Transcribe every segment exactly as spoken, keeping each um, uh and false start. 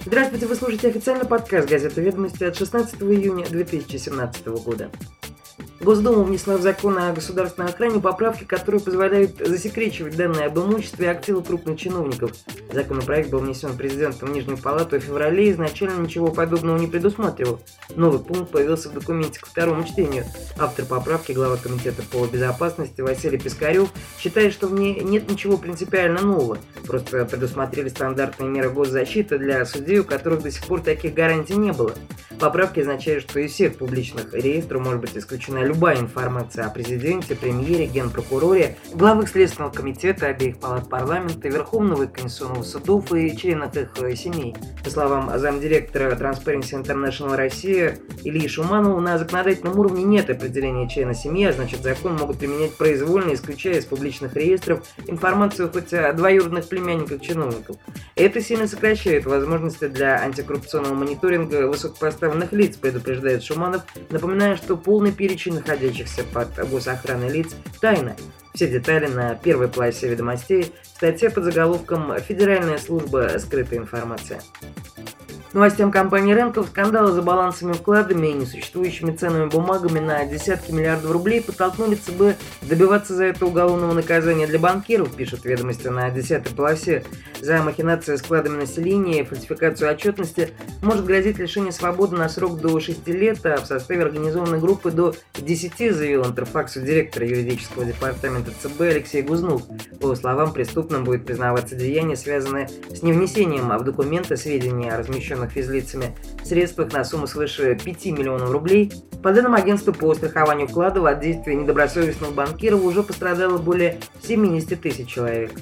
Здравствуйте, вы слушаете официальный подкаст газеты «Ведомости» от шестнадцатого июня две тысячи семнадцатого года. Госдума внесла в закон о государственной охране поправки, которые позволяют засекречивать данные об имуществе и активах крупных чиновников. Законопроект был внесен президентом в Нижнюю палату в феврале и изначально ничего подобного не предусматривал. Новый пункт появился в документе ко второму чтению. Автор поправки, глава комитета по безопасности Василий Пискарев, считает, что в ней нет ничего принципиально нового. Просто предусмотрели стандартные меры госзащиты для судей, у которых до сих пор таких гарантий не было. Поправки означают, что из всех публичных реестров может быть исключена любая информация о президенте, премьере, генпрокуроре, главах Следственного комитета, обеих палат парламента, Верховного и Конституционного судов и членов их семей. По словам замдиректора Transparency International Россия Ильи Шуманова, на законодательном уровне нет определения члена семьи, а значит закон могут применять произвольно, исключая из публичных реестров информацию хоть о двоюродных племянниках чиновников. Это сильно сокращает возможности для антикоррупционного мониторинга высокопоставленных лиц, предупреждает Шуманов, напоминая, что полный перечень находящихся под госохраной лиц тайна. Все детали на первой полосе ведомостей в статье под заголовком «Федеральная служба скрытой информации». Новостям компании Ренков скандалы за балансами вкладами и несуществующими ценными бумагами на десятки миллиардов рублей подтолкнули ЦБ добиваться за это уголовного наказания для банкиров, пишут «Ведомости» на десятой полосе. За махинации с вкладами населения и фальсификацию отчетности может грозить лишение свободы на срок до шести лет, а в составе организованной группы до десяти, заявил Интерфаксу директор юридического департамента ЦБ Алексей Гузнов. По его словам, преступным будет признаваться деяния, связанные с невнесением в документы сведений о размещенных физлицами средствах на сумму свыше пяти миллионов рублей. По данным агентства по страхованию вкладов, от действия недобросовестных банкиров уже пострадало более семидесяти тысяч человек.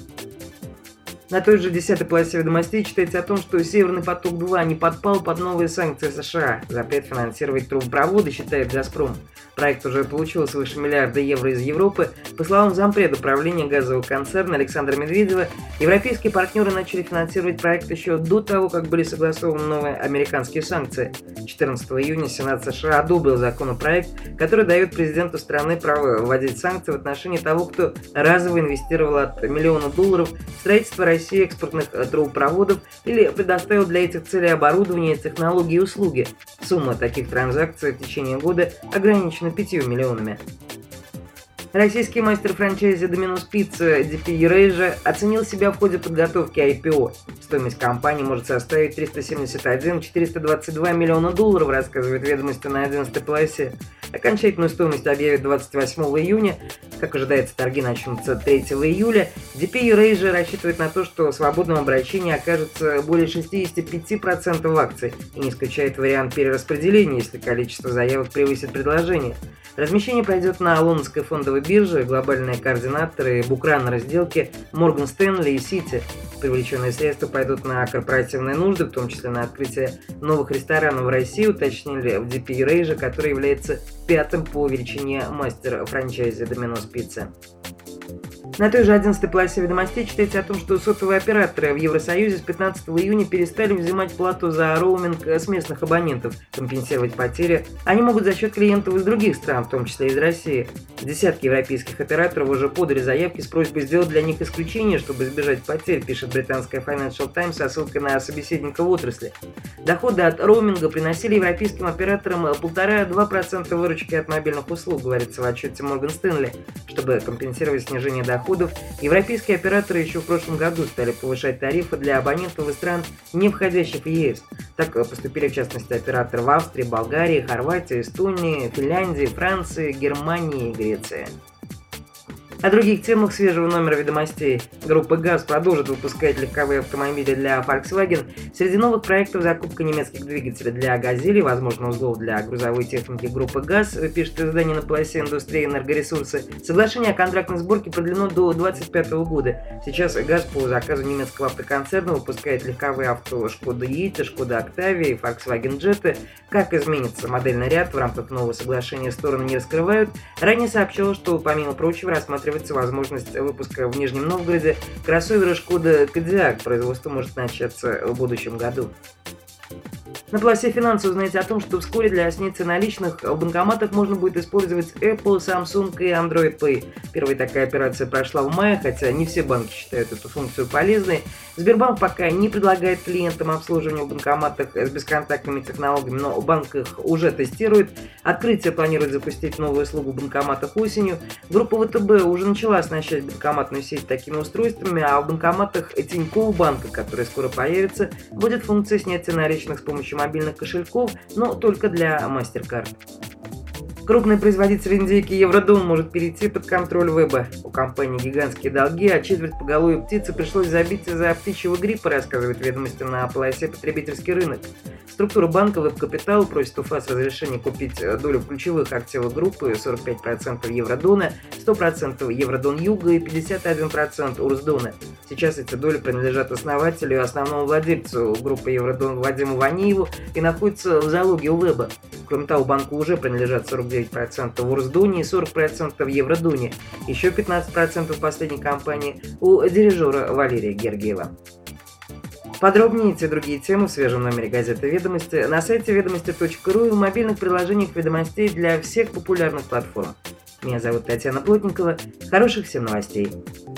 На той же десятой полосе ведомостей читается о том, что «Северный поток-два» не подпал под новые санкции США. Запрет финансировать трубопроводы, считает «Газпром». Проект уже получил свыше миллиарда евро из Европы. По словам зампреда управления газового концерна Александра Медведева, европейские партнеры начали финансировать проект еще до того, как были согласованы новые американские санкции. четырнадцатого июня Сенат США одобрил законопроект, который дает президенту страны право вводить санкции в отношении того, кто разово инвестировал от миллиона долларов в строительство России экспортных трубопроводов или предоставил для этих целей оборудование, технологии и услуги. Сумма таких транзакций в течение года ограничена пятью миллионами. Российский мастер франчайзи Domino's Pizza ди пи Eurasia оценил себя в ходе подготовки ай пи о. Стоимость компании может составить триста семьдесят один целых четыреста двадцать два миллиона долларов, рассказывает «Ведомости» на одиннадцатой полосе. Окончательную стоимость объявят двадцать восьмого июня. Как ожидается, торги начнутся третьего июля. ди пи Eurasia рассчитывает на то, что в свободном обращении окажется более шестидесяти пяти процентов акций и не исключает вариант перераспределения, если количество заявок превысит предложение. Размещение пройдет на лондонской фондовой бирже, глобальные координаторы букранеры сделки Морган Стэнли и Сити. Привлеченные средства пойдут на корпоративные нужды, в том числе на открытие новых ресторанов в России, уточнили в ди пи Eurasia, который является пятым по величине мастер франчайзи Domino's Pizza. На той же одиннадцатой полосе ведомостей читается о том, что сотовые операторы в Евросоюзе с пятнадцатого июня перестали взимать плату за роуминг с местных абонентов. Компенсировать потери они могут за счет клиентов из других стран, в том числе из России. Десятки европейских операторов уже подали заявки с просьбой сделать для них исключение, чтобы избежать потерь, пишет британская Financial Times со ссылкой на собеседника в отрасли. Доходы от роуминга приносили европейским операторам полтора-два процента выручки от мобильных услуг, говорится в отчете Морган Стэнли. Чтобы компенсировать снижение доходов, европейские операторы еще в прошлом году стали повышать тарифы для абонентов из стран, не входящих в е эс. Так поступили в частности операторы в Австрии, Болгарии, Хорватии, Эстонии, Финляндии, Франции, Германии и Греции. О других темах свежего номера ведомостей. Группа ГАЗ продолжит выпускать легковые автомобили для Volkswagen. Среди новых проектов закупка немецких двигателей для «Газели», возможно, узлов для грузовой техники группы ГАЗ, пишет издание на полосе «Индустрия и энергоресурсы». Соглашение о контрактной сборке продлено до двадцать пятого года. Сейчас ГАЗ по заказу немецкого автоконцерна выпускает легковые авто «Шкода Йети», «Шкода Октавия» и Volkswagen Jetta. Как изменится модельный ряд в рамках нового соглашения, стороны не раскрывают. Ранее сообщалось, что, помимо прочего, рассматривается возможность выпуска в Нижнем Новгороде кроссовера «Шкода Кодиак». Производство может начаться в будущем году. На полосе финансов узнаете о том, что вскоре для снятия наличных в банкоматах можно будет использовать Apple, Samsung и Android Pay. Первая такая операция прошла в мае, хотя не все банки считают эту функцию полезной. Сбербанк пока не предлагает клиентам обслуживания в банкоматах с бесконтактными технологиями, но банк их уже тестирует. Открытие планирует запустить новую услугу в банкоматах осенью. Группа ВТБ уже начала оснащать банкоматную сеть такими устройствами, а в банкоматах Тинькофф банка, который скоро появится, будет функция снятия наличных с помощью мобильных кошельков, но только для MasterCard. Крупный производитель индейки Евродон может перейти под контроль веба. У компании гигантские долги, а четверть поголовья птицы пришлось забить из-за птичьего гриппа, рассказывает ведомости на полосе «Потребительский рынок». Структура банка «Веб-Капитал» просит у ФАС разрешение купить долю в ключевых активах группы: сорок пять процентов Евродона, сто процентов Евродон Юга и пятьдесят один процент Урсдона. Сейчас эти доли принадлежат основателю и основному владельцу группы Евродон Вадиму Ваниеву и находятся в залоге у веба. Кроме того, банку уже принадлежат сорок девять процентов в Урсдоне и сорок процентов в Евродоне. Еще пятнадцать процентов в последней компании у дирижера Валерия Гергиева. Подробнее эти и другие темы в свежем номере газеты «Ведомости» на сайте ведомости точка ру и в мобильных приложениях «Ведомостей» для всех популярных платформ. Меня зовут Татьяна Плотникова. Хороших всем новостей!